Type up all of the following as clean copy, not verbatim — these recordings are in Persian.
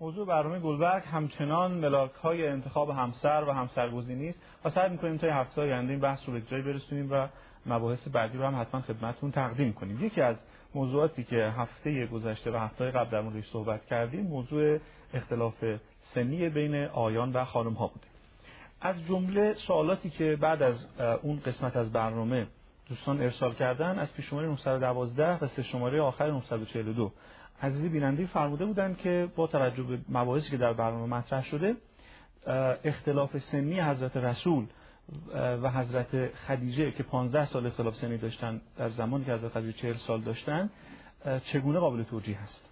موضوع برنامه گلبرگ همچنان ملاک‌های انتخاب همسر و همسرگزینی است و سعی می‌کنیم تا هفته‌های آینده این بحث رو به جای برسونیم و مباحث بعدی رو هم حتما خدمتتون تقدیم کنیم. یکی از موضوعاتی که هفته گذشته و هفته قبل در موردش صحبت کردیم موضوع اختلاف سنی بین آقایان و خانم‌ها بوده. از جمله سوالاتی که بعد از اون قسمت از برنامه دوستان ارسال کردن از پیش شماره 912 و سه شماره آخر 942 عزیزی بیننده فرموده بودند که با توجه به مباحثی که در برنامه مطرح شده اختلاف سنی حضرت رسول و حضرت خدیجه که 15 سال اختلاف سنی داشتن در زمانی که حضرت خدیجه 40 سال داشتن چگونه قابل توجیه است؟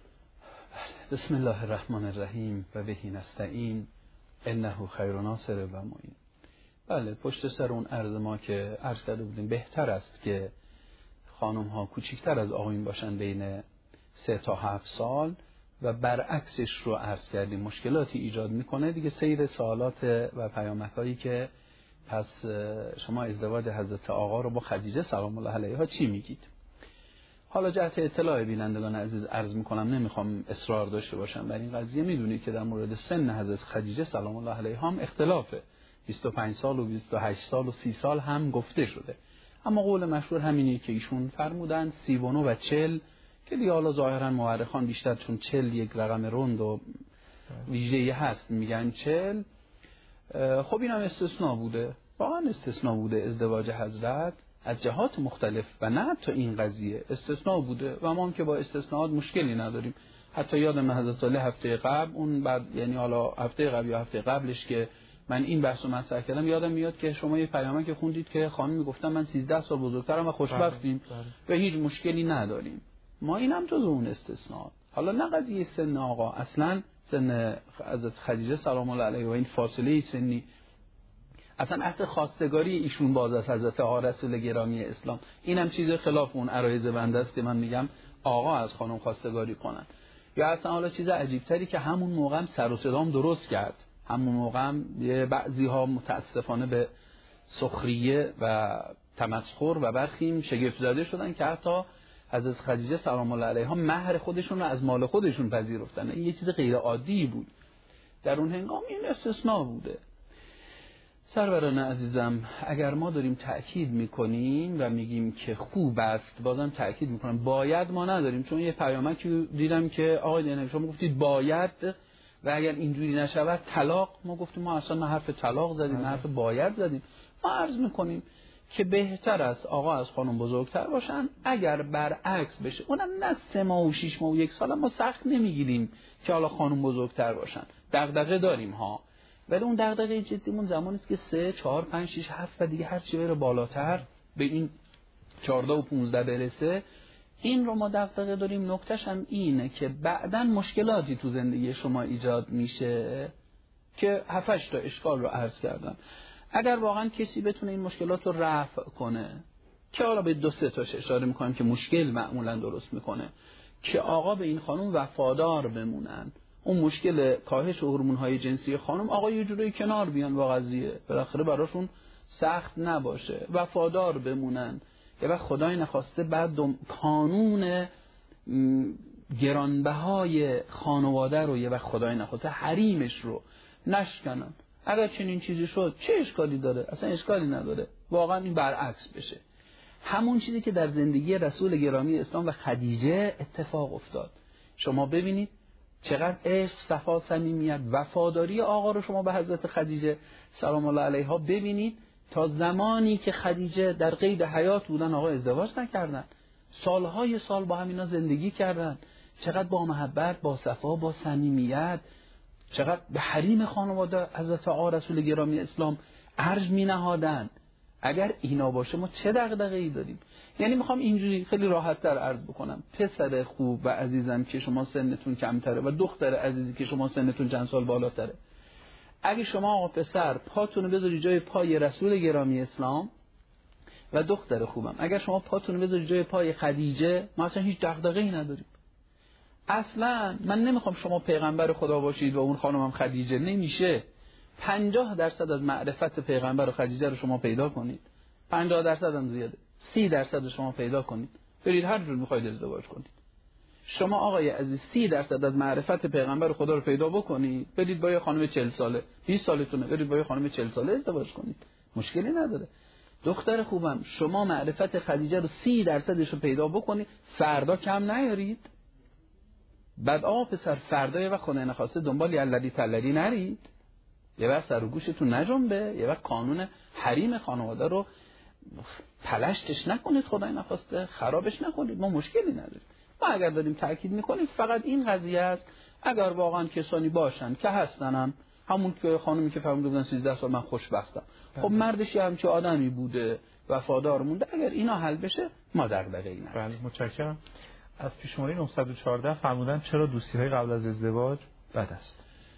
بسم الله الرحمن الرحیم و بهی نستعین انه خیر ناصر و معین. بله، پشت سر اون عرض ما که عرض کرده بودیم بهتر است که خانم ها کوچکتر از آقایون باشن بین 3 تا 7 سال و برعکسش رو عرض کردیم. مشکلاتی ایجاد میکنه دیگه سیر سوالات و پیامک‌هایی که پس شما ازدواج حضرت آقا رو با خدیجه سلام الله علیها چی میگید؟ حالا جهت اطلاع بینندگان عزیز عرض میکنم، نمیخوام اصرار داشته باشم بر این قضیه. میدونید که در مورد سن حضرت خدیجه سلام الله علیها هم اختلافه، 25 سال و 28 سال و 30 سال هم گفته شده، اما قول مشهور همینه که ایشون فرمودن 39 و 40 که دیگه حالا ظاهرا مورخان بیشتر چون 40 یک رقم رند و ویژه‌ای هست میگن 40. خب این هم استثناء بوده، واقعا استثناء بوده ازدواج حضرت از جهات مختلف و نه تا این قضیه استثناء بوده و ما هم که با استثناءات مشکلی نداریم. حتی یادم حضرت علی هفته قبل اون بعد یعنی حالا هفته قبل یا هفته قبلش که من این بحثو مطرح کردم یادم میاد که شما یه پیامک که خوندید که خانم میگفتن من 13 سال بزرگترم و خوشبختیم و هیچ مشکلی نداریم. ما اینم جز اون استثناء. حالا نه قضیه سن آقا، اصلا سن حضرت خدیجه سلام الله علیها و این فاصله سنی اصلا عهد خواستگاری ایشون باز از حضرت آقا رسول گرامی اسلام، اینم چیز خلاف اون عرایض بنده است که من میگم آقا از خانم خواستگاری کنن. یا اصلا حالا چیز عجیب تری که همون موقع هم سر و صدام درست کرد، همون موقع هم بعضی ها متاسفانه به سخریه و تمسخر و برخیم شگفت زده شدن که حتی حضرت خدیجه سلام الله علیها مهر خودشون رو از مال خودشون پذیرفتن. این یه چیز غیر عادی بود در اون هنگام، این استثناء بوده. سروران عزیزم، اگر ما داریم تأکید میکنیم و میگیم که خوب است، بازم تأکید میکنم باید ما نداریم، چون یه پیامکی دیدم که آقای دینه شما گفتید باید و اگر اینجوری نشود طلاق. ما گفتیم ما اصلا نه حرف طلاق زدیم نه حرف باید زدیم. ما عرض میکنیم که بهتر است آقا از خانم بزرگتر باشن. اگر برعکس بشه، اونم نه 3 ماه و 6 ماه و 1 سال، ما سخت نمیگیریم که حالا خانم بزرگتر باشن. دغدغه داریم ها، ولی اون دغدغه جدیمون زمانی است که 3 4 5 6 7 و دیگه هر چی بره بالاتر به این 14 و 15 برسه، این رو ما دغدغه داریم. نکتهش هم اینه که بعداً مشکلاتی تو زندگی شما ایجاد میشه که 7 تا اشکال رو عرض کردم. اگر واقعا کسی بتونه این مشکلات رو رفع کنه، که حالا به 2 3 تاش اشاره میکنم که مشکل معمولا درست میکنه، که آقا به این خانم وفادار بمونن، اون مشکل کاهش هورمون‌های جنسی خانم آقا یه جوری کنار بیان با قضیه، بالاخره براشون سخت نباشه، وفادار بمونن. یه وقت خدای نخواسته بعد کانون گرانبهای خانواده رو یه وقت خدای نخواسته حریمش رو نشکنن. اگر چنین چیزی شد چه اشکالی داره؟ اصلا اشکالی نداره. واقعا این برعکس بشه، همون چیزی که در زندگی رسول گرامی اسلام و خدیجه اتفاق افتاد. شما ببینید چقدر عشق، صفا، صمیمیت، وفاداری آقا رو شما به حضرت خدیجه سلام الله علیها ببینید. تا زمانی که خدیجه در قید حیات بودن آقا ازدواج نکردن، سالهای سال با همینا زندگی کردن، چقدر با محبت، با صفا، با صمیمیت، چقدر به حریم خانواده حضرت آقا رسول گرامی اسلام ارج می نهادن. اگر اینا باشه ما چه دغدغه‌ای داریم؟ یعنی میخوام اینجوری خیلی راحت‌تر عرض بکنم. پسر خوب و عزیزم که شما سنتون کمتره و دختر عزیزی که شما سنتون چند سال بالاتره، اگه شما آقا پسر پاتون رو بذاری جای پای رسول گرامی اسلام و دختر خوبم، اگر شما پاتون رو بذاری جای پای خدیجه، ما اصلا هیچ دغدغه‌ای نداریم. اصلا من نمیخوام شما پیغمبر خدا باشید و اون خانمم خدیجه، نمیشه. 50% از معرفت پیغمبر و خدیجه رو شما پیدا کنید، 50% هم زیاده، 30% شما پیدا کنید، برید هر جور میخواید ازدواج کنید. شما آقای عزیز 30% از معرفت پیغمبر خدا رو پیدا بکنید، برید با یه خانم 40 ساله 20 سالتونه، برید با یه خانم 40 ساله ازدواج کنید، مشکلی نداره. دختر خوبم، شما معرفت خدیجه رو 30% رو پیدا بکنید، فردا کم نیارید. بعد آقا پسر فردا یه وقت خونه نخواسته دنبال یلدی تلدی نرید، یه وقت سر و گوشتون نجنبه، یه وقت قانون حریم خانواده رو پلشتش نکنید، خدای نخواسته خرابش نکنید، ما مشکلی نداریم. ما اگر داریم تاکید میکنیم فقط این قضیه است، اگر واقعا کسانی باشن که هستنم، همون که خانمی که فرموده بودن 13 سال من خوشبختم، خب مردش یه همچه آدمی بوده وفادار مونده، اگر اینا حل بشه ما دغدغه‌ای نداریم. بله متشکرم. از پیشمانی 914 فرمودن چرا دوستی‌های قبل از ازدواج بد است؟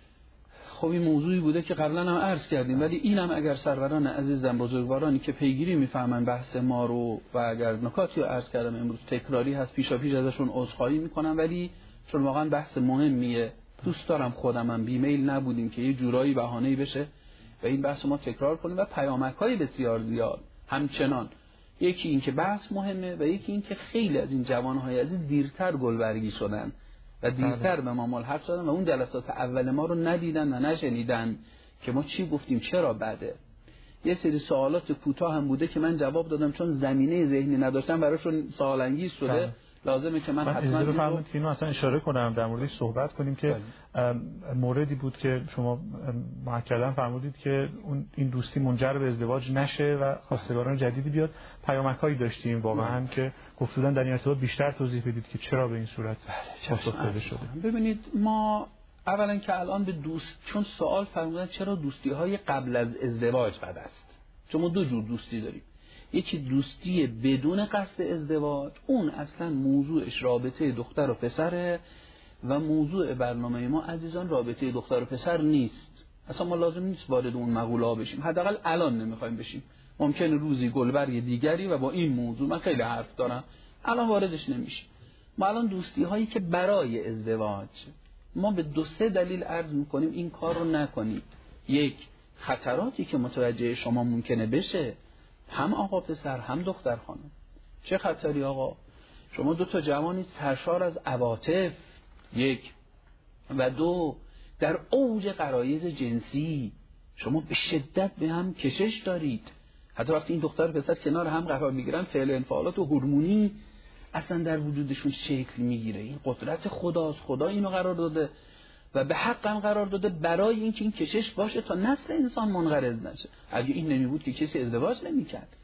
خب این موضوعی بوده که قبلا هم عرض کردیم، ولی اینم اگر سروران عزیزم بزرگوارانی که پیگیری میفهمن بحث ما رو و اگر نکاتی رو عرض کردم امروز تکراری هست پیشاپیش ازشون عذرخواهی میکنم، ولی چون واقعا بحث مهمیه دوست دارم خودمم بیمیل نبودیم که یه جورایی بهانه‌ای بشه و این بحث ما تکرار کنیم و پیامک‌های بسیار زیاد همچنان. یکی این که بحث مهمه و یکی این که خیلی از این جوانهای عزیز دیرتر گلبرگی شدن و دیرتر به ما ملحق شدن و اون جلسات اول ما رو ندیدن و نشنیدن که ما چی گفتیم چرا بده. یه سری سوالات کوتاه هم بوده که من جواب دادم چون زمینه ذهنی نداشتم براشون سوال انگیز شده. لازمه که من حتما اینو اصلا اشاره کنم در موردش صحبت کنیم که موردی بود که شما مؤکداً فرمودید که این دوستی منجر به ازدواج نشه و خواستگاران جدیدی بیاد. پیامک‌هایی داشتیم واقعاً که گفتودن در این ارتباط بیشتر توضیح بدید که چرا به این صورت پاسخ داده شده. ببینید ما اولا که الان به چون سوال فرمودن چرا دوستی‌های قبل از ازدواج بد است، چون ما دو جور دوستی داریم، یکی دوستی بدون قصد ازدواج، اون اصلا موضوعش رابطه دختر و پسره و موضوع برنامه ما عزیزان رابطه دختر و پسر نیست. اصلا ما لازم نیست وارد اون مقوله ها بشیم، حداقل الان نمیخوایم بشیم. ممکنه روزی گلبرگ دیگری و با این موضوع من خیلی حرف دارم، الان واردش نمیشیم. ما الان دوستی هایی که برای ازدواج، ما به 2-3 دلیل عرض میکنیم این کار رو نکنید. یک، خطراتی که متوجه شما ممکنه بشه، هم آقا پسر هم دختر خانم. چه خطری آقا؟ شما 2 جوانی سرشار از عواطف، 1 و 2 در اوج غرایز جنسی، شما به شدت به هم کشش دارید. حتی وقتی این دختر و پسر کنار هم قرار میگیرن فعل و انفعالات و هورمونی اصلا در وجودشون شکل میگیره. این قدرت خداست، خدا اینو قرار داده و به حق هم قرار داده برای اینکه این کشش باشه تا نسل انسان منقرض نشه. اگه این نمی بود که کسی ازدواج نمی‌کرد.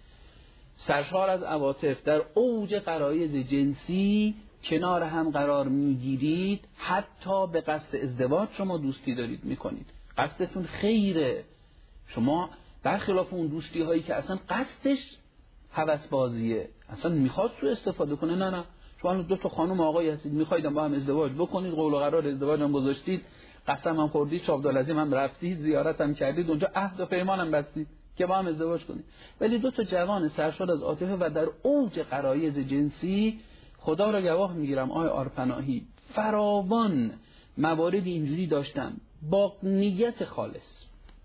سرشار از عواطف در اوج غرایز جنسی کنار هم قرار میگیرید، حتی به قصد ازدواج شما دوستی دارید میکنید، قصدتون خیره. شما برخلاف اون دوستی هایی که اصلا قصدش هوس بازیه، اصلا میخواد سوء استفاده کنه، نه شما 2 خانم آقایی هستید میخواید با هم ازدواج بکنید، قول و قرار ازدواج هم گذاشتید، قسم هم خوردید، چابدالعظیم هم رفتید، زیارت هم کردید، اونجا عهد و پیمان هم بستید که با هم ازدواج کنید. ولی 2 جوان سرشار از عاطفه و در اوج غرایز جنسی، خدا را گواه میگیرم آقای آرپناهی فراوان موارد اینجوری داشتن با نیت خالص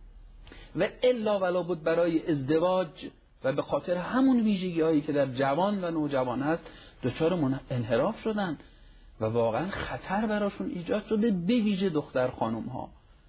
و الا ولا بود برای ازدواج و به خاطر همون ویژگی هایی که در جوان و نوجوان هست دچار انحراف شدن و واقعا خطر براشون ایجاد شده، به ویژه دختر خانم ها.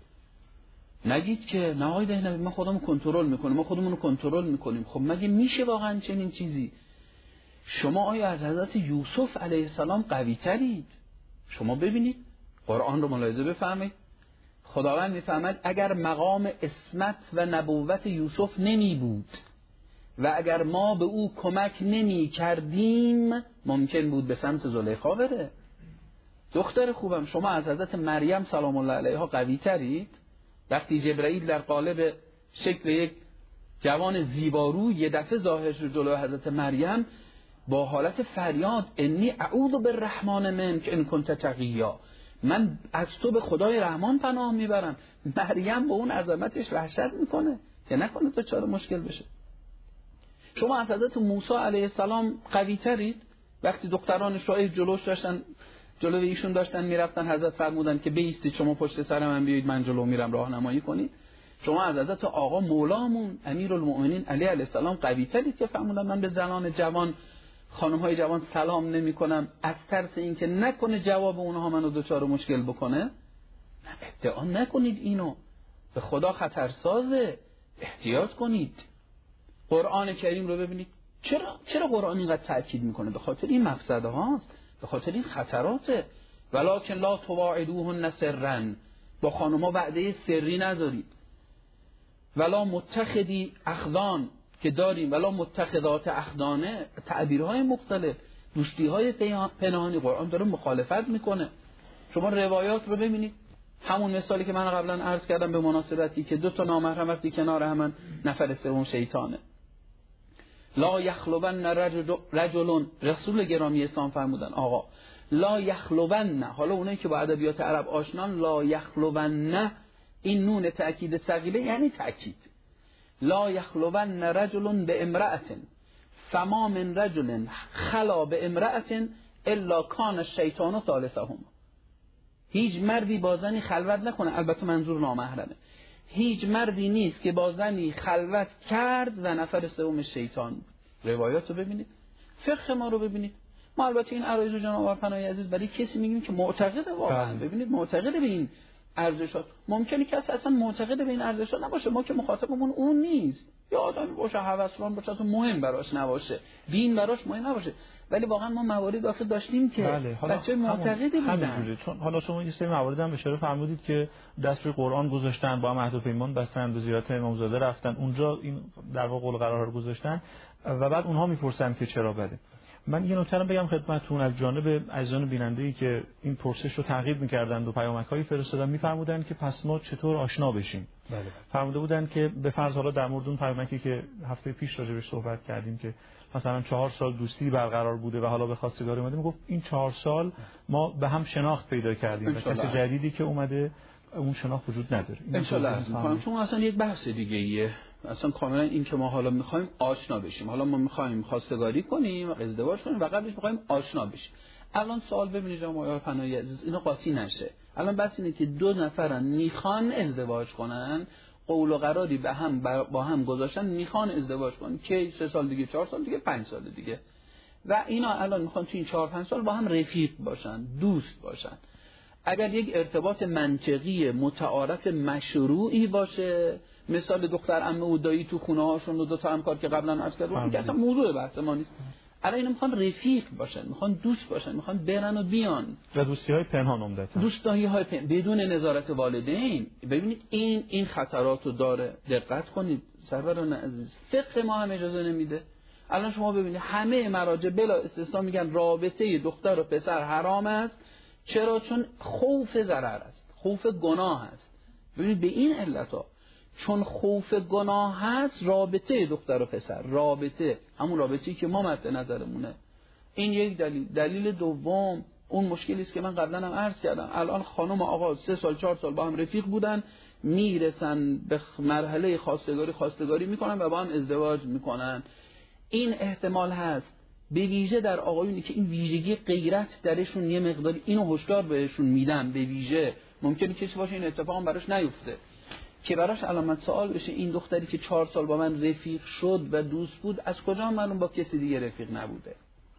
نگید که نه آقای دهنوی ما خودمون کنترل میکنیم، ما خودمون رو کنترل میکنیم. خب مگه میشه واقعا چنین چیزی؟ شما آیا از حضرت یوسف علیه السلام قوی ترید؟ شما ببینید قرآن رو ملاحظه بفهمید، خداوند میفهمد اگر مقام عصمت و نبوت یوسف نمی بود و اگر ما به او کمک نمی کردیم ممکن بود به سمت زلیخا بره. دختر خوبم، شما از حضرت مریم سلام الله علیها قوی ترید؟ وقتی جبرئیل در قالب شکل یک جوان زیبارو یه دفعه ظاهر شد جلوی حضرت مریم با حالت فریاد انی اعوذ بالرحمن منک ان کنت تقیا، من از تو به خدای رحمان پناه میبرم. مریم با اون عظمتش وحشت میکنه که نکنه تو چرا مشکل بشه. شما از حضرت موسی علیه السلام قوی ترید؟ وقتی دخترانش را جلوش داشتن، جلوی ایشون داشتن میرفتن، حضرت فرمودن که بایستید شما پشت سر من بیایید من جلو میرم راهنمایی کنید. شما از حضرت آقا مولامون امیرالمؤمنین علی علیه السلام قوی ترید که فرمودن من به زنان جوان خانم‌های جوان سلام نمی‌کنم از ترس اینکه نکنه جواب اونها منو دچار مشکل بکنه. ادعا نکنید اینو، به خدا خطرسازه، احتیاط کنید. قرآن کریم رو ببینید، چرا قرآن اینقدر تأکید میکنه؟ به خاطر این مفسده هاست، به خاطر این خطراته. ولکن لا تواعدوهن سرا، با خانم‌ها وعده سری نذارید. ولا متخذی اخدان که داریم، ولا متخذات اخدانه، تعبیرهای مختلف، دوستی‌های پنهانی. قرآن داره مخالفت میکنه. شما روایات رو ببینید، همون مثالی که من قبلا عرض کردم به مناسبتی که 2 نامحرم وقتی کنار هم، نفر سوم شیطانه. لا یخلون رجل، رسول گرامی اسلام فرمودن آقا لا یخلون، حالا اونایی که با ادبیات عرب آشنان، لا یخلون، این نون تأکید ثقیله یعنی تأکید. لا یخلون رجل به امرأة فما من رجل خلا به امرأة الا کان الشیطان ثالثهما. هیچ مردی با زنی خلوت نکنه، البته منظور نامحرمه، هیچ مردی نیست که با زنی خلوت کرد و نفر سوم شیطان بود. روایات رو ببینید، فقه ما رو ببینید. ما البته این عرایض جناب پناهی عزیز برای کسی میگیم که معتقده واقعا، ببینید معتقده به این ارزشات. ممکنه کسی اصلا معتقد به این ارزشات نباشه، ما که مخاطبمون اون نیست، یا آدمی باشه هوسران باشه اصلا مهم براش نباشه، دین براش مهم نباشه، ولی واقعا ما موارد آخه داشتیم که بچه معتقدی بودن. چون حالا شما یه سری موارد هم اشاره فرمودید که دست روی قرآن گذاشتن، با هم عهد و پیمان بستن، به زیارت امامزاده رفتن، اونجا این در واقع قول قرارها رو گذاشتن و بعد اونها میپرسن که چرا بده. من یه نکته رو بگم خدمتتون، از جانب عزیزان بیننده‌ای که این پرسش رو تعقیب می‌کردند و پیامک‌هایی فرستادن، می‌فرمودن که پس ما چطور آشنا بشیم. بله. فرموده بودن که به فرض حالا در مورد اون پیامکی که هفته پیش راجعش صحبت کردیم که مثلا 4 سال دوستی برقرار بوده و حالا به خواستگاری اومده، میگفت این 4 سال ما به هم شناخت پیدا کردیم و کسی جدیدی که اومده اون شناخت وجود نداره. ان شاءالله چون اصلا یک بحث دیگه ایه، اصلا کاملا این که ما حالا میخوایم آشنا بشیم، حالا ما میخوایم خواستگاری کنیم، ازدواج کنیم و قبلش میخوایم آشنا بشیم. الان سوال ببینید جناب آقای پناهی عزیز، اینو قاطی نشه. الان بس اینه که 2 نفرن میخوان ازدواج کنن، قول و قراری به هم با هم گذاشتن، میخوان ازدواج کنن که 3 سال دیگه، 4 سال دیگه، 5 سال دیگه، و اینا الان میخوان تو این 4-5 سال با هم رفیق باشن، دوست باشن. اگر یک ارتباط منطقی متعارف مشروعی باشه، مثال دختر عمه و دایی تو خونه هاشون و 2 تا همکار که قبلا عرض کردم که اصلا موضوع بحث ما نیست، الان اینا میخوان رفیق باشن، میخوان دوست باشن، میخوان برن و بیان، و دوستی‌های پنهان عمدتاً، دوستی‌های بدون نظارت والدین. ببینید این خطراتو داره، دقت کنید سروران عزیز. فقه ما هم اجازه نمیده. الان شما ببینید همه مراجع بلا استثنا میگن رابطه دختر و پسر حرام است. چرا؟ چون خوف ضرر است، خوف گناه است. ببینید به این علتا، چون خوف گناه هست، رابطه دختر و پسر، رابطه همون رابطه‌ای که ما مد نظرمونه، این یک دلیل دوم اون مشکلی است که من قبلا هم عرض کردم. الان خانم و آقا 3 سال 4 سال با هم رفیق بودن، میرسن به مرحله خواستگاری میکنن و با هم ازدواج میکنن. این احتمال هست، به ویژه در آقایونی که این ویژگی غیرت درشون یه مقداری، اینو هشدار بهشون میدم، به ویژه ممکنه کسی باشه این اتفاق براش نیفته که براش علامت سوال بشه، این دختری که 4 سال با من رفیق شد و دوست بود، از کجا معلوم با کسی دیگه رفیق نبوده؟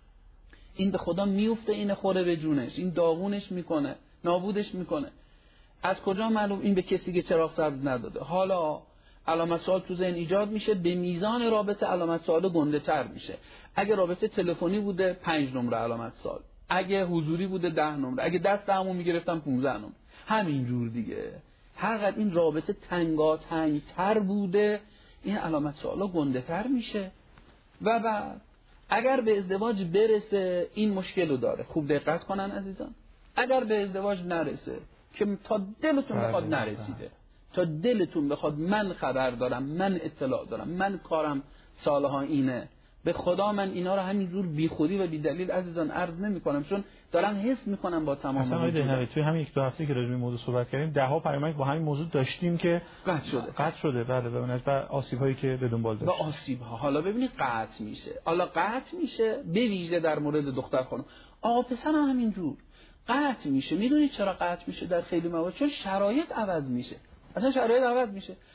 این به خدا میفته، این خوره به جونش، این داغونش میکنه، نابودش میکنه. از کجا معلوم این به کسی که چراغ سبز نداده؟ حالا علامت سوال تو ذهن ایجاد میشه، به میزان رابطه علامت سوال گنده تر میشه. اگه رابطه تلفنی بوده 5 نمره علامت سوال، اگه حضوری بوده 10 نمره، اگه دست همو میگرفتم 15 نمره، همین جور دیگه. هر قدر این رابطه تنگاتنگتر بوده، این علامت سوالا گنده تر میشه. و بعد اگر به ازدواج برسه، این مشکل رو داره. خوب دقت کنن عزیزان، اگر به ازدواج نرسه، که تا دلتون بخواد نرسیده، تا دلتون بخواد من خبر دارم، من اطلاع دارم، من کارم سالها اینه، به خدا من اینا رو همینجور بی خودی و بی دلیل عزیزان عرض نمی کنم، چون دارم حس میکنم با تمام اصلا توی همین 1-2 هفته که راجع به این موضوع صحبت کردیم، 10 پیامک با همین موضوع داشتیم که قطع شده. بله، و آسیب هایی که به دنبال داشت. و آسیب ها حالا ببینید قطع میشه، حالا قطع میشه به ویژه در مورد دختر خانم. آقا پسر هم همینجور قطع میشه. میدونید چرا قطع میشه در خیلی موارد؟ چون شرایط عوض میشه. اصلا شرایط عوض میشه.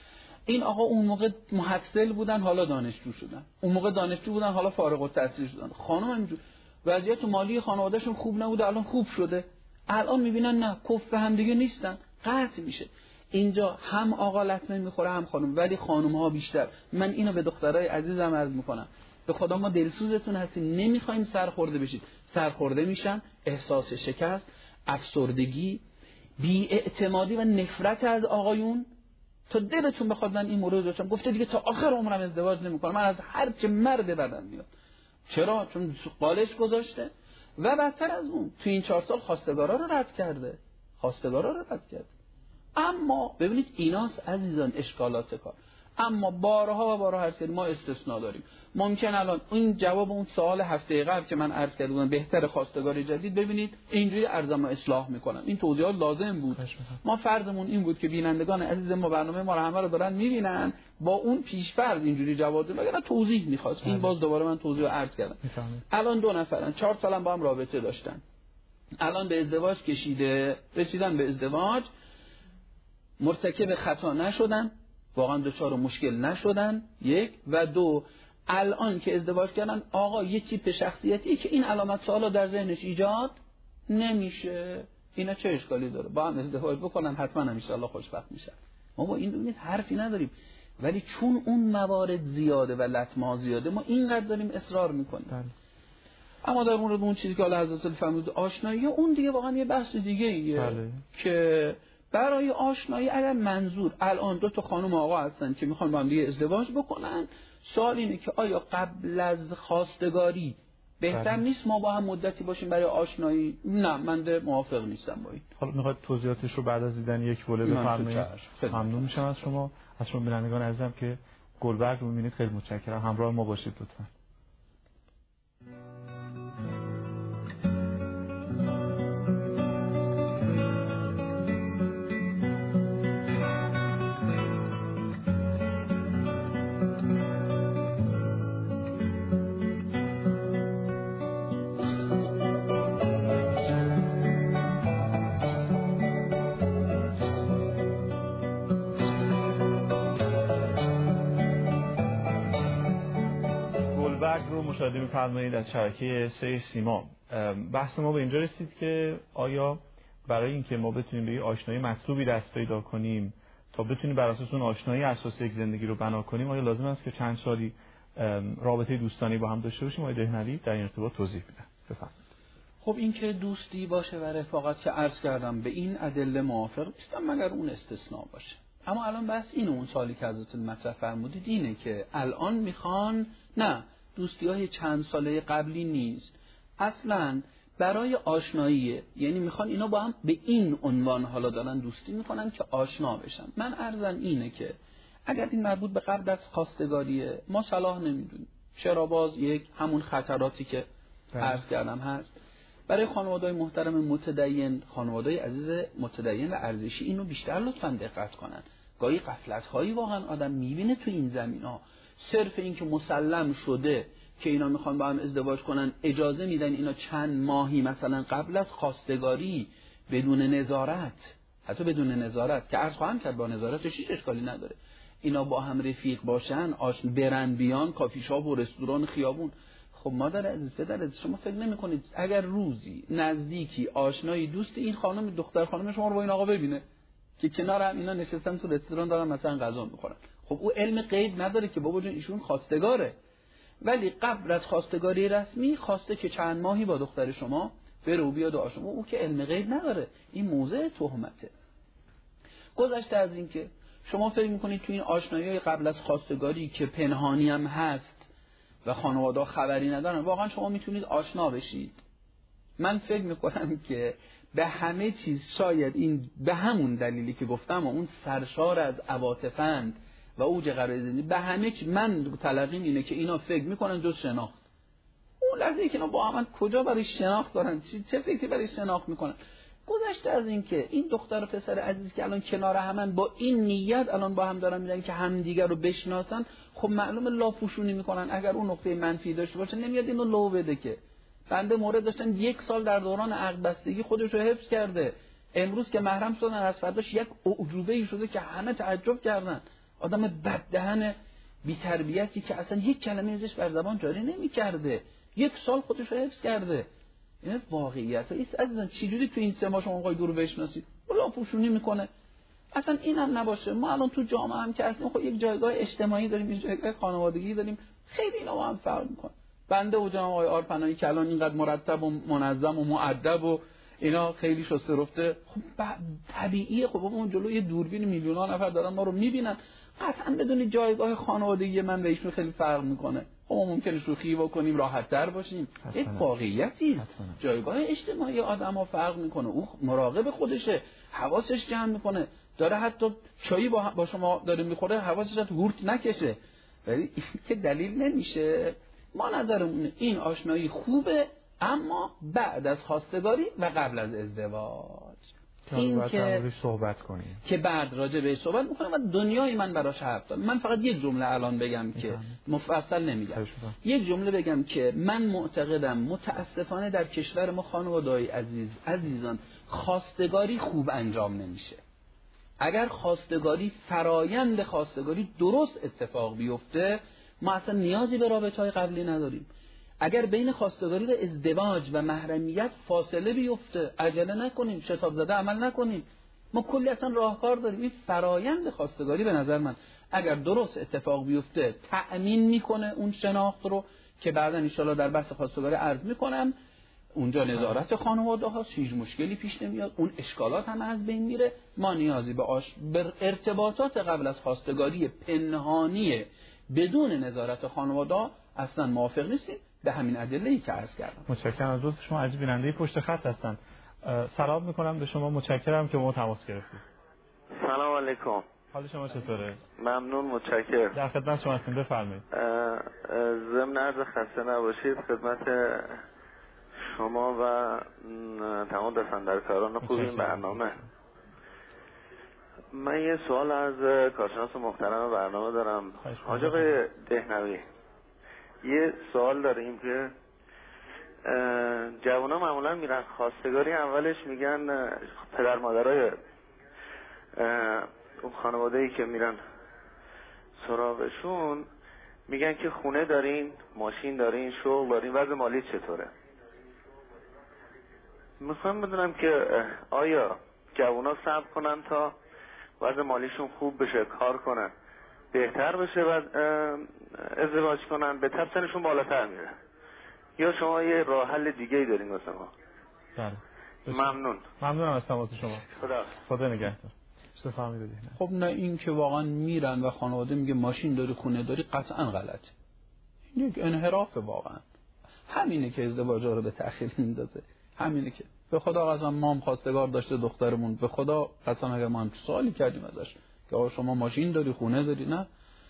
این آقا اون موقع محصل بودن حالا دانشجو شدن، اون موقع دانشجو بودن حالا فارغ التحصیل شدن. خانم همینجور وضعیت مالی خانواده‌شون خوب نبوده الان خوب شده، الان میبینن نه کفر هم دیگه نیستن، قطع میشه. اینجا هم آقا لطمه میخوره هم خانم، ولی خانم ها بیشتر. من اینو به دخترای عزیزم عرض میکنم، به خدا ما دلسوزتون هستیم، نمیخوایم سرخورده بشید. سرخورده میشن، احساس شکست، افسردگی، بی‌اعتمادی و نفرت از آقایون. تا دلتون بخواد من این مورد داشتم، گفته دیگه تا آخر عمرم ازدواج نمیکنم، من از هر چه مرد بدم میاد. چرا؟ چون قالش گذاشته. و بدتر از اون تو این 4 سال خواستگارا رو رد کرده، خواستگارا رو رد کرده. اما ببینید ایناست عزیزان اشکالات کار. اما بارها و بارها هر سری ما استثناء داریم. ممکن الان این جواب اون سوال هفته قبل که من عرض کردم بهتر خواستگار جدید، ببینید اینجوری عرضم اصلاح میکنم، این توضیحات لازم بود. ما فرضمون این بود که بینندگان عزیز ما برنامه ما رو همه رو دارن میبینن، با اون پیش‌فرض اینجوری جواب دادم، مگر توضیح میخواست. این باز دوباره من توضیح عرض کردم. الان 2 نفرن 4 سالم با هم رابطه داشتن، الان به ازدواج کشیده، رسیدن به ازدواج، مرتکب خطا نشدن، واقعا دچار مشکل نشدن، 1 و 2 الان که ازدواج کردن آقا یه تیپ شخصیتی که این علامت سوالا در ذهنش ایجاد نمیشه. اینا چه اشکالی داره؟ با هم ازدواج بکنن حتما ان شاء الله خوشبخت میشن. ما با این ببینید حرفی نداریم، ولی چون اون موارد زیاده و لطمه زیاده ما اینقدر داریم اصرار میکنیم. اما در مورد اون چیزی که حالا حضرت فرمود آشنایی، اون دیگه واقعا یه بحث دیگه ایه که برای آشنایی اگر منظور الان 2 تا خانم آقا هستن که میخوان با هم دیگه ازدواج بکنن، سوال اینه که آیا قبل از خواستگاری بهتر نیست ما با هم مدتی باشیم برای آشنایی؟ نه، من موافق نیستم با این. حالا میخواد توضیحاتش رو بعد از دیدن یک بوله بفرمایید. ممنون میشم از شما بینندگان عزیزم که گلبرگ رو میبینید. خیلی متشکرم، همراه ما باشید لطفا. مشاهده می‌فرمایید از شبکه 3 سیما. بحث ما به اینجا رسید که آیا برای اینکه ما بتونیم به آشنایی مطلوبی دست پیدا کنیم تا بتونیم بر اساس اون آشنایی اساس یک زندگی رو بنا کنیم، آیا لازم است که چند سالی رابطه دوستانی با هم داشته باشیم؟ آقای دهنوی در این ارتباط توضیح بدن. بفرمایید. خب این که دوستی باشه و رفاقت که عرض کردم به این ادله موافق نیستم مگر اون استثناء باشه. اما الان بحث اینه، اون سالی که حضرت مطرح فرمودید اینه که الان میخوان نه دوستی‌های چند ساله قبلی نیست، اصلاً برای آشناییه، یعنی میخوان اینا با هم به این عنوان حالا دارن دوستی میکنن که آشنا بشن. من عرضم اینه که اگر این مربوط به قبل از خواستگاریه ما صلاح نمیدونیم. چرا؟ باز یک همون خطراتی که عرض کردم هست. برای خانواده‌های محترم متدین، خانواده‌های عزیز متدین و ارزشی اینو بیشتر لطفاً دقت کنن. گاهی غفلت‌هایی واقعا آدم میبینه تو این زمینا. صرف این که مسلم شده که اینا میخوان با هم ازدواج کنن، اجازه میدن اینا چند ماهی مثلا قبل از خواستگاری بدون نظارت، حتی بدون نظارت که عرض خواهم کرد با نظارتش هیچ اشکالی نداره، اینا با هم رفیق باشن، برن بیان کافی شاپ و رستوران خیابون. خب مادر عزیز، پدر عزیز، شما فکر نمی‌کنید اگر روزی نزدیکی آشنایی دوست این خانم دختر خانم شما رو با این آقا ببینه که کنار هم اینا نشستن تو رستوران دارن مثلا غذا می‌خورن، خب او علم غیب نداره که بابا جون ایشون خواستگاره، ولی قبل از خواستگاری رسمی خواسته که چند ماهی با دختر شما بره و بیاد و آشنا، او که علم غیب نداره. این موضع تهمته. گذشته از این که شما فکر میکنید تو این آشنایی قبل از خواستگاری که پنهانی هم هست و خانواده خبری ندارن واقعا شما میتونید آشنا بشید. من فکر میکنم که به همه چیز شاید این به همون دلیلی که گفتم اون سرشار از عواطفند و اوج قرار زندگی، به همه چیز من تلقیم اینه که اینا فکر میکنن جز شناخت. اون لحظه ای که اینا با هم کجا برای شناخت دارن، چه فکری برای شناخت میکنن؟ گذشته از این که این دختر و پسر عزیز که الان کنار همن با این نیت الان با هم دارن میرن که همدیگر رو بشناسن، خب معلومه لافوشونی میکنن. اگر اون نقطه منفی داشته باشه نمیاد اینو لو بده که. بنده مورد داشتن 1 سال در دوران عقد بستگی خودش رو حفظ کرده، امروز که محرم شدن از فرداش یک اعجوبه ای شده که همه تعجب کردن. آدم بددهن بی‌تربیتی که اصلا یک کلمه ازش بر زبان جاری نمی‌کرده، 1 سال خودش رو حفظ کرده. این واقعیت است عزیزان. چجوری تو این 3 ماه شما آقای دورو بشناسید؟ بلا پوشونی میکنه. اصلا اینم نباشه. ما الان تو جامعه هم که هستیم خب یک جایگاه اجتماعی داریم، یک جایگاه خانوادگی داریم، خیلی اینا با هم فرق میکنه. بنده و جناب آقای آرپنایی که الان اینقدر مرتب و منظم و مؤدب و اینا خیلی شسته رفته، خب طبیعیه. خب اون جلوی دوربین میلیون‌ها نفر دارن ما رو میبینن، قطعا بدون جایگاه خانوادگی من و ایشون خیلی فرق میکنه. خب ممکنه شوخی بکنیم، راحت‌تر باشیم، یک واقعیتی است. جایگاه اجتماعی آدم‌ها فرق میکنه. او مراقب خودشه، حواسش جمع میکنه، داره حتی چایی با شما داره میخوره حواسش هورت نکشه. ولی این که دلیل نمیشه. ما نظرمون این آشنایی خوبه، اما بعد از خواستگاری و قبل از ازدواج این که صحبت کنیم که بعد راجع به صحبت می‌کنیم و دنیای من براش حرف دارم. من فقط یک جمله الان بگم که مفصل نمیگم. یک جمله بگم که من معتقدم متاسفانه در کشور ما خانواده‌های عزیزان خواستگاری خوب انجام نمیشه. اگر خواستگاری فرایند خواستگاری درست اتفاق بیفته ما اصلا نیازی به رابطه‌های قبلی نداریم. اگر بین خواستگاری و ازدواج و محرمیت فاصله بیفته عجله نکنیم، شتاب زده عمل نکنیم. ما کلی اصلا راهکار داریم. این فرایند خواستگاری به نظر من اگر درست اتفاق بیفته تأمین میکنه اون شناخت رو که بعدا ان شاءالله در بحث خواستگاری عرض میکنم. اونجا نظارت خانواده هاست، هیچ مشکلی پیش نمیاد، اون اشکالات هم از بین میره. ما نیازی به ارتباطات قبل از خواستگاری پنهانی بدون نظارت خانواده ها اصلا موافق نیستیم، به همین ادله‌ای که عرض کردم. متشکرم از لطف شما. عجیب بیننده پشت خط هستن. سلام میکنم به شما، متشکرم که ما تماس گرفتید. سلام علیکم. حال شما چطوره؟ ممنون، متشکرم. در خدمت شما هستیم، بفرمایید. ضمن عرض خسته نباشید خدمت شما و تمام دستاندرکاران خوب این برنامه. من یه سوال از کارشناس محترم برنامه دارم. حاج آقای دهنوی، یه سوال داریم که جوونا معمولا میرن خواستگاری، اولش میگن پدر مادرای اون خانواده‌ای که میرن سراغشون میگن که خونه دارین، ماشین دارین، شغل دارین، وضع مالی چطوره؟ میخوام بدونم که آیا جوونا صبر کنن تا وضع مالیشون خوب بشه، کار کنن، بهتر بشه و ازدواج کنن، به تبع سنشون بالاتر میره، یا شما یه راه حل دیگه ای دارین واسه ما؟ بله. ممنونم از تماس شما. خدا نگهدار. خب نه، این که واقعا میرن و خانواده میگه ماشین داری، خونه داری، قطعا غلطه. این یک انحراف واقعا. همینه که ازدواجا رو به تأخیر میندازه. همینه که به خدا قسم ما هم خواستگار داشته دخترمون، به خدا قسم اگر ما هم سوالی کردیم ازش که آقا شما ماشین داری، خونه داری؟ نه.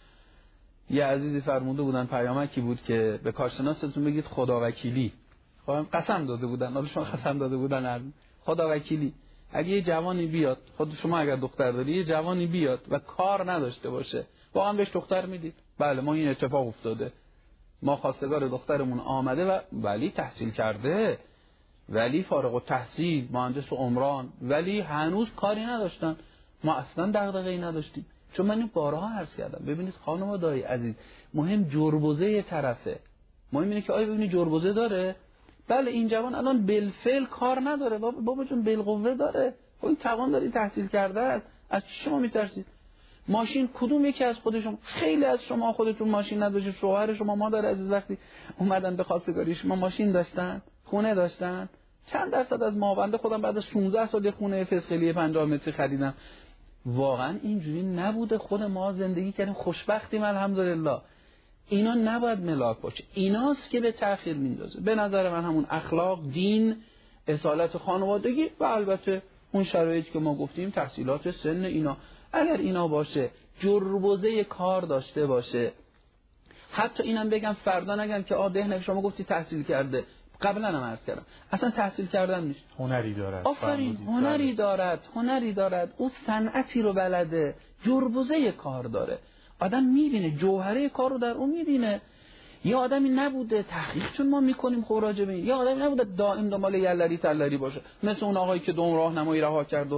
یه عزیزی فرموده بودن، پیامکی بود که به کارشناستون بگید خداوکیلی. خب قسم داده بودن، حالا شما قسم داده بودن خداوکیلی. اگه یه جوانی بیاد، خود شما اگر دختر داری، یه جوانی بیاد و کار نداشته باشه، واقعا بهش دختر میدید؟ بله، ما این اتفاق افتاده. ما خواستگار دخترمون آمده و ولی تحصیل کرده، ولی فارغ التحصیل، مهندس عمران، ولی هنوز کاری نداشتن. ما اصلا دغدغه‌ای نداشتیم. چون من این بارها عرض کردم، ببینید خانواده‌های عزیز، مهم جربوزه طرفه. مهم اینه که آیا ببینید جربوزه داره؟ بله، این جوان الان بالفعل کار نداره، بابا جون بالقوه داره، این توان داری، تحصیل کرده است، از چی شما میترسید؟ ماشین کدوم یکی از خودشون؟ خیلی از شما خودتون ماشین نداشتید، شوهر شما مادر عزیز وقتی اومدن به خواستگاری شما ماشین داشتن، خونه داشتن؟ چند درصد از ما، بنده خودم بعد از 16 سال خونه فسخلی 50 متری خریدم. واقعا اینجوری نبوده، خود ما زندگی کردیم، خوشبختیم الحمدلله. اینا نباید ملاک باشه، ایناست که به تأخیر میندازه. به نظر من همون اخلاق، دین، اصالت خانوادگی و البته اون شرایطی که ما گفتیم، تحصیلات، سن، اینا اگر اینا باشه، جربوزه کار داشته باشه. حتی اینم بگم، فردا نگم که دهنک شما گفتی تحصیل کرده، قبلا هم عرض کردم اصلا تحصیل کردن نیست، هنری دارد. آفرین، هنری دارد، او صنعتی رو بلده، جربوزه کار داره. آدم میبینه جوهره کار رو در اون میبینه. یه آدمی نبوده تحقیق چون ما میکنیم خب راجع به این، یه آدمی نبوده دائم دنبال یلری تلری باشه، مثل اون آقایی که دوم راهنمایی رها کرد و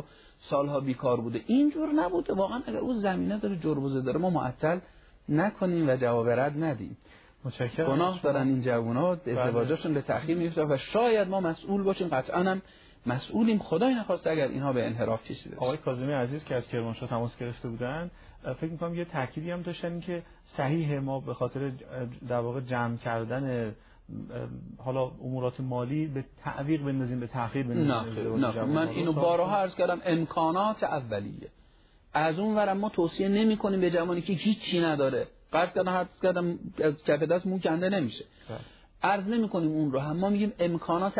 سالها بیکار بوده. اینجور نبوده. واقعا اگر اون زمینه داره جربوزه داره ما معطل نکنیم و جواب رد ندیم. متشکرم. گناه دارن این جوونا، ازدواجشون به تأخیر میفته و شاید ما مسئول باشیم، قطعا هم مسئولیم، خدای نخواسته اگر اینها به انحراف کشیده بشه. آقای کاظمی عزیز که از کرمانشاه تماس گرفته بودن فکر می‌کنم یه تأکیدی هم داشتن که صحیح ما به خاطر در واقع جمع کردن حالا امورات مالی به تعویق بندازیم، به تأخیر بندازیم. نه من اینو بارها عرض کردم، امکانات اولیه. از اون ورم ما توصیه نمی‌کنیم به جوانی که هیچی نداره. قرض کردم از کف دست مو کنده نمیشه. عرض نمی‌کنیم اون رو هم، ما میگیم امکانات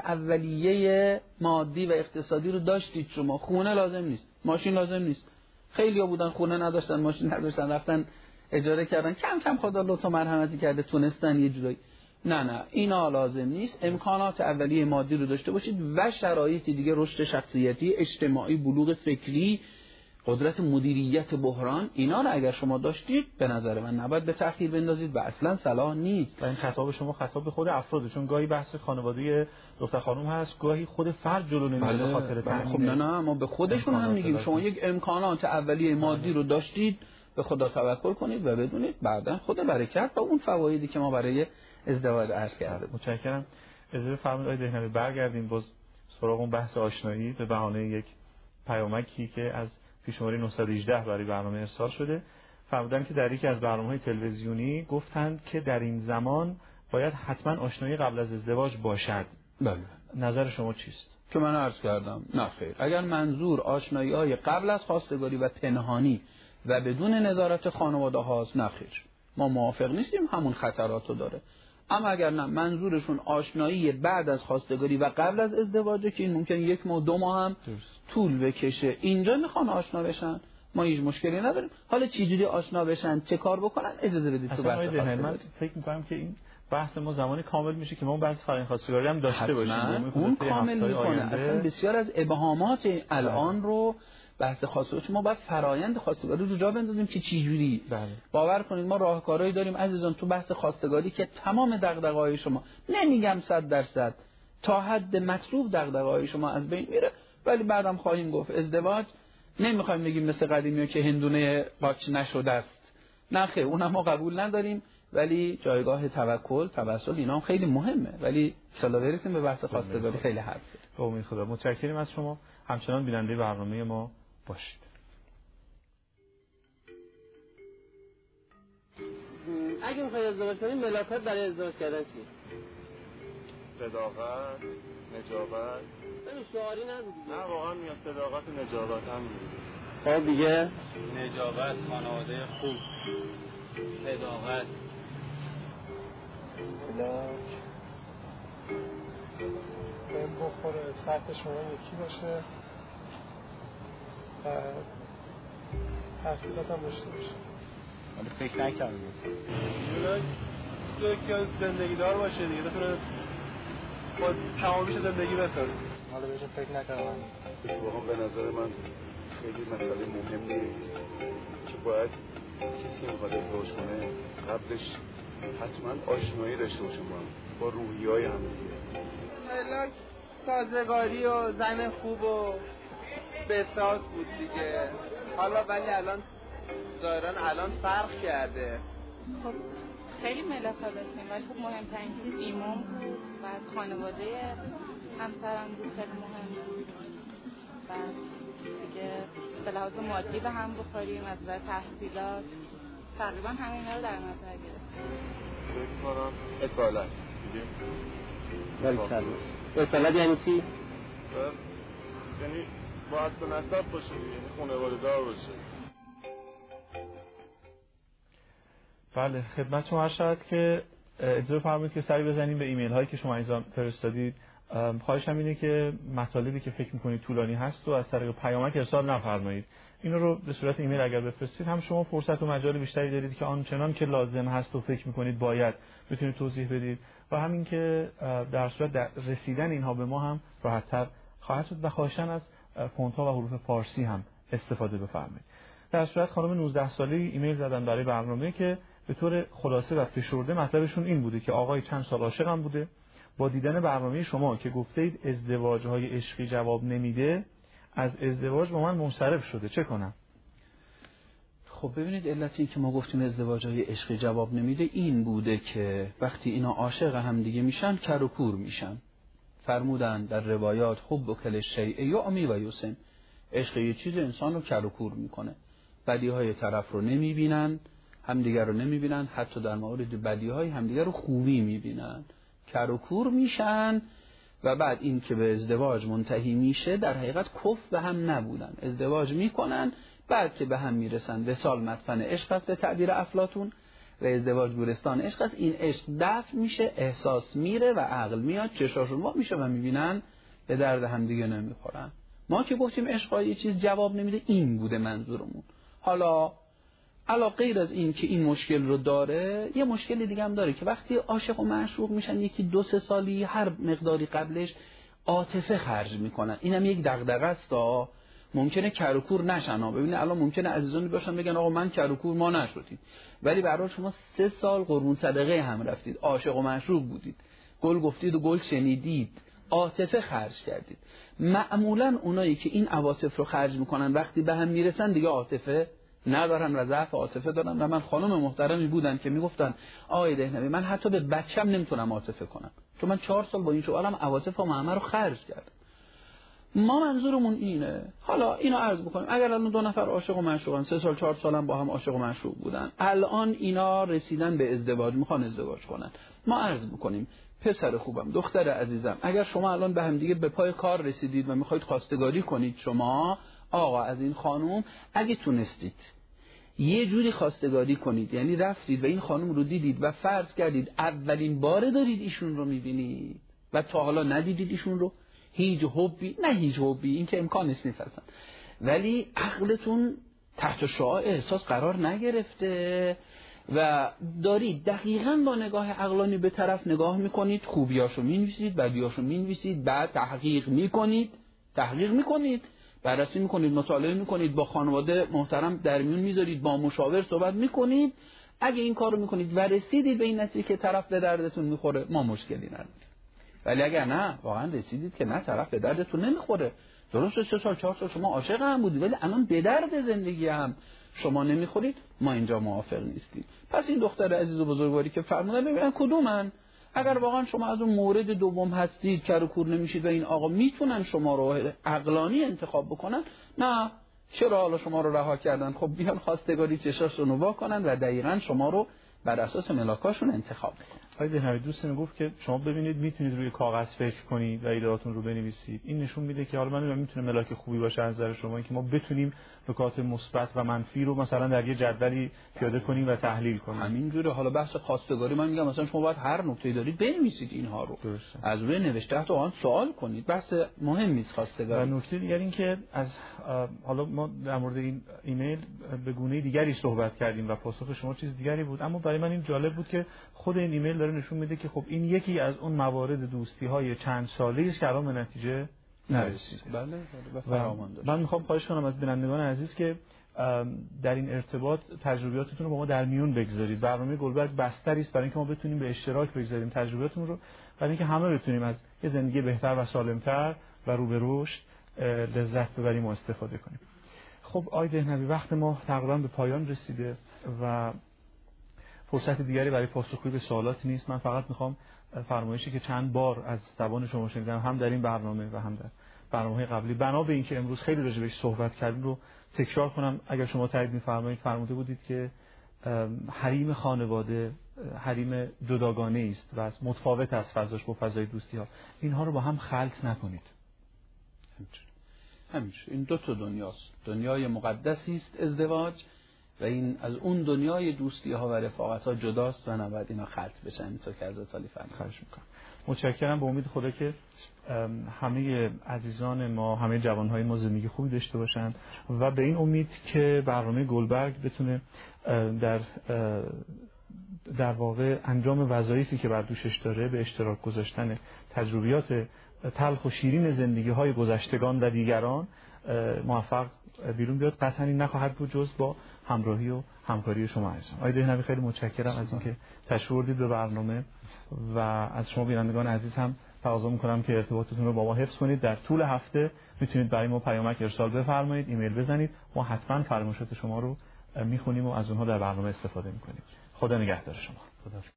اولیه مادی و اقتصادی رو داشتید شما. خونه لازم نیست، ماشین لازم نیست. خیلی‌ها بودن خونه نداشتن، ماشین نداشتن، رفتن اجاره کردن، کم کم خدا لطف و مرحمتی کرده تونستن یه جورایی. نه اینا لازم نیست. امکانات اولیه مادی رو داشته باشید و شرایط دیگه، رشد شخصیتی، اجتماعی، بلوغ فکری، قدرت مدیریت بحران، اینا رو اگر شما داشتید به نظر من نباید به تأخیر بندازید و اصلا صلاح نیست. و این خطاب شما خطاب به خود افراده، چون گاهی بحث خانواده دختر خانم هست، گاهی خود فرد جلو نمیره به خاطر تأمین. خب نه ما به خودشون هم میگیم شما یک امکانات اولیه مادی رو داشتید، به خدا توکل کنید و بدونید بعداً خود برکت و اون فوایدی که ما برای ازدواج عرض کردیم. متشکرم. اجازه فرمایید آقای دهنوی برگردیم باز سراغ اون بحث آشنایی به بهانه یک پیامکی که از پیش‌شماره 918 برای برنامه ارسال شده. فرمودن که در یکی از برنامه‌های تلویزیونی گفتند که در این زمان باید حتما آشنایی قبل از ازدواج باشد. بله. نظر شما چیست؟ که من عرض کردم نه خیر. اگر منظور آشنایی‌های قبل از خواستگاری و پنهانی و بدون نظارت خانواده هاست، نه خیر. ما موافق نیستیم، همون خطراتو داره. اما اگر نه منظورشون آشنایی بعد از خواستگاری و قبل از ازدواجه که این ممکن 1 ماه 2 ماه هم طول بکشه، اینجا میخوان آشنا بشن، ما هیچ مشکلی نداریم. حالا چجوری آشنا بشن، چه کار بکنن، اجازه بدید تو بحث خواستگاری. من فکر می‌کنم که این بحث ما زمانی کامل میشه که ما بحث فرآیند خواستگاری هم داشته باشیم. اون کامل میکنه. اصلا بسیار از ابهامات الان رو بحث خواستگاری ما باید فرآیند خواستگاری رو جا بندازیم که چه جوری. باور کنید ما راهکارهایی داریم عزیزان تو بحث خواستگاری که تمام دغدغه‌های شما، نمیگم 100%، تا حد مطلوب دغدغه‌های شما از بین میره. ولی بعدم خواهیم گفت ازدواج نمیخوایم بگیم مثل قدیمی‌ها که هندونه قاچ نشده است. نه خیر، اونم ما قبول نداریم، ولی جایگاه توکل، توسل اینا هم خیلی مهمه. ولی ان شاءالله برسیم به بحث خواستگاری خیلی حرف زدیم. به امید خدا. متشکرم از شما. همچنان بیننده برنامه ما باشید. اگه میخواید ازدواج کنید ملاکات برای ازدواج کردن چیه؟ صداقت، نجابت. نمیشه شعاری نگو دیگه. نه واقعا میاد صداقت و نجابت هم خب دیگه نجابت، خانواده خوب، صداقت. ملاک بهم بخوره، سطح شما یکی باشه و تحصیلات هم داشته باشه. ولی فکر نکردم ملاک که زندگی دار باشه دیگه، بتونه با تمامیش زندگی بسازه. حالا بهش فکر نکردم. اتفاقا به نظر من خیلی مسئله مهمیه که باید کسی که میخواد ازدواج کنه قبلش حتما آشنایی داشته باشه با روحیه‌های هم دیگه. ملاک سازگاری و زن خوب و بساز بود دیگه. حالا ولی الان ظاهراً فرق کرده. خب خیلی ملاک‌ها داشتیم ولی خب مهمترین چیز ایمان بود و خانواده همسرم بود، خیلی مهم بود. و دیگه به لحاظ مادی به هم بخوریم، از نظر تحصیلات تقریبا همینا رو در نظر گرفتیم. فکر کنم اصالت دیگه. اصالت یعنی چی؟ یعنی باید به نسب باشه دیگه، یعنی خانواده دار باشه. بله خدمت شما عرض شد که اجازه فرمایید که سری بزنیم به ایمیل هایی که شما ایزان فرستادید. خواهشم اینه که مطالبی که فکر میکنید طولانی هست و از طریق پیامک ارسال نفرمایید. اینو رو به صورت ایمیل اگر بفرستید هم شما فرصت و مجال بیشتری دارید که آنچنان که لازم هست و فکر میکنید باید بتونید توضیح بدید و همین که در صورت رسیدن اینها به ما هم راحت‌تر خواهد شد و خواهشاً از فونت‌ها و حروف فارسی هم استفاده بفرمایید. در صورت خانم 19 ساله ایمیل زدن برای برنامه که به طور خلاصه و فشرده مطلبشون این بوده که آقای چند سال عاشقم بوده، با دیدن برنامه شما که گفتید ازدواج‌های عشقی جواب نمیده، از ازدواج با من منصرف شده، چه کنم؟ خب ببینید، علت این که ما گفتیم ازدواج‌های عشقی جواب نمیده این بوده که وقتی اینا عاشق هم دیگه میشن کر و کور میشن. فرمودن در روایات حب کل شیء یعمی و یسم، عشق یه چیز انسان رو کر و کور میکنه. بدیهای طرف رو نمیبینن، همدیگر رو نمیبینن، حتی در مورد بدیهای همدیگر رو خوبی میبینن، کر و کور میشن. و بعد این که به ازدواج منتهی میشه در حقیقت کف به هم نبودن، ازدواج میکنن، بعد که به هم میرسن وصال مدفن عشق است به تعبیر افلاطون و ازدواج گورستان عشق است. این عشق دفع میشه، احساس میره و عقل میاد، چشاشون وا میشه و میبینن به درد هم دیگه نمیخورن. ما که گفتیم عشق یه چیز جواب نمیده، این بوده منظورمون. حالا غیر از این که این مشکل رو داره، یه مشکل دیگه هم داره که وقتی عاشق و معشوق میشن یکی 2-3 سالی هر مقداری قبلش عاطفه خرج میکنن. اینم یک دغدغه است. ممکنه کر و کور نشن. ببینید الان ممکنه عزیزانی باشن بگن آقا من کر و کور ما نشدیم، ولی برای شما 3 سال قربون صدقه هم رفتید، عاشق و معشوق بودید، گل گفتید و گل شنیدید، عاطفه خرج کردید. معمولا اونایی که این عواطف رو خرج میکنن وقتی به هم میرسن دیگه عاطفه ندارن و ضعف عاطفه دارن. و من خانم محترمی بودن که میگفتن آقای دهنوی من حتی به بچم نمیتونم عاطفه کنم، چون من 4 سال با این شوهرم عواطف و همه رو خرج کردم. ما منظورمون اینه. حالا اینو عرض بکنیم، اگر الان 2 نفر عاشق و معشوقن، 3 سال 4 سال هم با هم عاشق و معشوق بودن، الان اینا رسیدن به ازدواج، میخوان ازدواج کنن، ما عرض بکنیم پسر خوبم، دختر عزیزم، اگر شما الان به هم دیگه به پای کار رسیدید و میخواید خواستگاری کنید، شما آقا از این خانم اگه تونستید یه جوری خواستگاری کنید، یعنی رفتید و این خانم رو دیدید و فرض کردید اولین باره دارید ایشون رو میبینید و تا حالا ندیدید ایشون رو، هیچ حبی، نه هیچ حبی، این که امکانش نیست اصلا، ولی عقلتون تحت شعاع احساس قرار نگرفته و دارید دقیقاً با نگاه عقلانی به طرف نگاه میکنید، خوبیاشو مینویسید، بدیاشو مینویسید، بعد تحقیق میکنید، بررسی میکنید، مطالعه میکنید، با خانواده محترم در میون میذارید، با مشاور صحبت میکنید. اگه این کارو میکنید و رسیدید به این نتیجه که طرف به دردتون میخوره، ما مشکلی نداریم. ولی اگر نه، واقعا رسیدید که نه طرف به دردتون نمیخوره، درسته 3 سال 4 سال شما عاشق هم بودید ولی الان به درد زندگی هم شما نمیخورید، ما اینجا موافق نیستیم. پس این دختر عزیز و بزرگواری که فرمودن ببینن کدومن. اگر واقعا شما از اون مورد دوم هستید، کر و کور نمیشید و این آقا میتونن شما رو عقلانی انتخاب بکنن، نه چرا حالا شما رو رها کردن؟ خب بیان خواستگاری چشاشون رو وا کنن و دقیقاً شما رو بر اساس ملاکاشون انتخاب بکنن. آقای دهنوی دوستان گفت که شما ببینید میتونید روی کاغذ فکر کنید و ایدهاتون رو بنویسید. این نشون میده که حالا من میتونه ملاک خوبی باشه از نظر شما، اینکه ما بتونیم نکات مثبت و منفی رو مثلا در یه جدولی پیاده کنیم و تحلیل کنیم. همینجوره. حالا بحث خواستگاری من میگم مثلا شما باید هر نکته‌ای دارید بنویسید اینها رو. درسته. از روی نوشته تا آن سوال کنید. بحث مهم نیست خواستگاری. و نکته دیگر این که از حالا ما در مورد این ایمیل به گونه دیگری صحبت کردیم و پاسخ شما چیز دیگری بود، اما برای من این جالب بود که خود این ایمیل داره نشون میده که خب این یکی از اون موارد دوستی‌های چند ساله‌ای است که الان به نتیجه نرسید. بله فراوان داشت. من میخوام خواهش کنم از بینندگان عزیز که در این ارتباط تجربیاتتون رو با ما در میون بگذارید. برنامه گلبرگ بستری است برای اینکه ما بتونیم به اشتراک بگذاریم تجربیاتمون رو، برای اینکه همه بتونیم از یه زندگی بهتر و سالمتر و رو به رشد لذت ببریم و استفاده کنیم. خب آقای دهنوی، وقت ما تقریبا به پایان رسیده و فرصت دیگری برای پاسخگویی به سوالات نیست. من فقط میخوام فرمایشی که چند بار از زبان شما شنیدم، هم در این برنامه و هم در برنامه‌های قبلی، بنا به اینکه امروز خیلی راجع بهش صحبت کردیم، رو تکرار کنم. اگر شما تایید می‌فرمایید، فرموده بودید که حریم خانواده حریم جداگانه است و متفاوت است فضاش با فضای دوستی‌ها. اینها رو با هم خلط نکنید. همینجوری این 2 تا دنیاست. دنیای مقدسی است ازدواج و این از اون دنیای دوستی ها و رفاقت ها جداست و نباید اینا خلط بشن. اینطور که حضرت علی فرمودن. خواهش میکنم. متشکرم. به امید خدا که همه عزیزان ما، همه جوانهای ما زندگی خوبی داشته باشن و به این امید که برنامه گلبرگ بتونه در واقع انجام وظایفی که بر دوشش داره، به اشتراک گذاشتن تجربیات تلخ و شیرین زندگی های گذشتگان و دیگران موفق بیرون بیاد. قطعا این نخواهد بود جز با همراهی و همکاری شما عزیزان. آقای دهنوی خیلی متشکرم از اینکه تشریف آوردید به برنامه و از شما بینندگان عزیز هم تقاضا می‌کنم که ارتباطتون رو با ما حفظ کنید. در طول هفته میتونید برای ما پیامک ارسال بفرمایید، ایمیل بزنید، ما حتما فرمایشات شما رو میخونیم و از اونها در برنامه استفاده میکنیم. خدا نگهدار شما.